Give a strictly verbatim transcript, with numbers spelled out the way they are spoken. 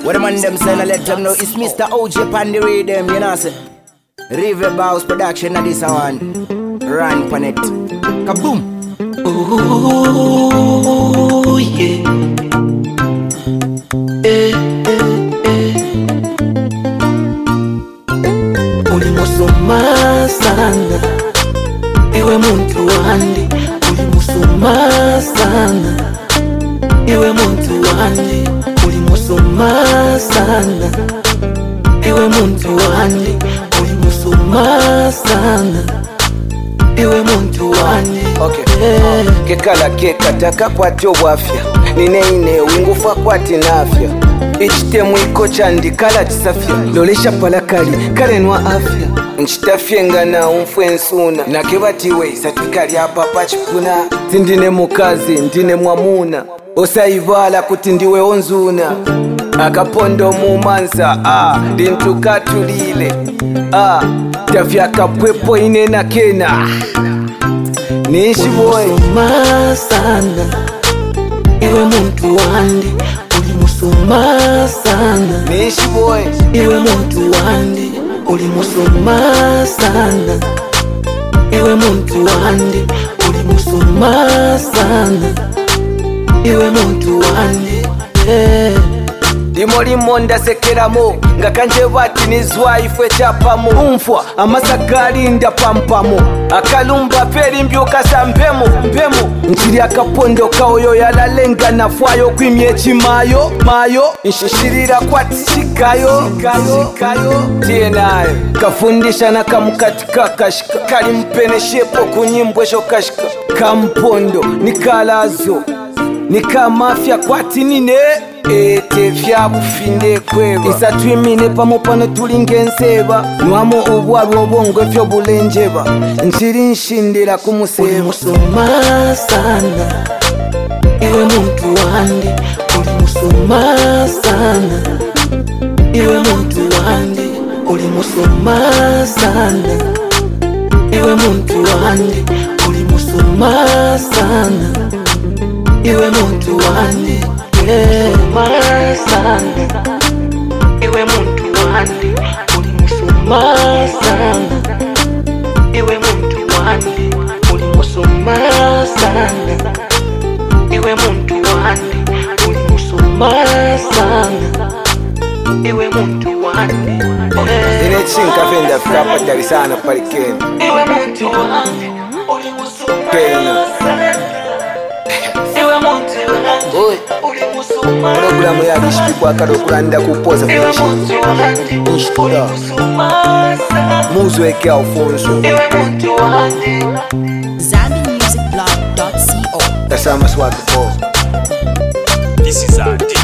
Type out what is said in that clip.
What the man them say, I let them know it's Mister O J pan the rhythm, you know say. River Bows production of this one. Run pan it. Kaboom. Oh yeah. Eh, eh, eh. Ulimusoma sana iwe muntu wandi, ulimusoma sana iwe muntu wandi, ulimusoma sana iwe muntu wandi, ulimusoma sana iwe muntu wandi. Okay. Yeah. Kekala kekataka kwati obwafya nineine wingufa kwati nafya ichitemu iko chandikala chisafya lolesha palakali kalenwa afya nchitafyenga na umfwe nsuna nakebatiwe satikali apa pachipuna tindine mukazi ndine mwamuna osaivala kuti ndiwe onzuna akapondo mumanza ah lintukatulile ah tafya kapwepo inena kena nishi boy ulimusoma sana iwe muntu wandi, ulimusoma sana nishi boy iwe muntu wandi, ulimusoma sana iwe muntu wandi, ulimusoma sana iwe muntu wandi. Yeah. Limo limo ndasekeramo nga kanje bati nizwa ifwe chapamo umfwa amasagali ndapampamo akalumba peri mbyuka sampemo mpemo nchiri akapondo kaoyo yalalenga nafwayo kwimye chimayo mayo nshishirira kwati shikayo shikayo tienayo kafundisha na kamukatika kashika kali mpene shepo kunyimbwe shokashika kampondo nikalazo nikamafya kwati nine ete vyabufinde kweba isatwimine pamopano tulingenseba nwamo ubwaru obongo fyo bulenjeba nchiri nshindira kumuseba. Ulimusoma sana iwe muntu wandi, ulimusoma sana iwe muntu wandi, ulimusoma sana iwe muntu wandi, ulimusoma sana iwe muntu wandi. Yeah. Sana iwe muntu wandi, ulimusoma sana iwe muntu wandi, ulimusoma sana iwe muntu wandi, ulimusoma sana iwe muntu wandi. Ine chinka venda fika patari sana palikeni iwe muntu wandi, ulimusoma sana iwe muntu wandi. Programu ya gishipikwa kadokulanda kupoza kuishi nshikura muzo eke Alfonso Zambi Music Blog dot co. That's how much work. This is our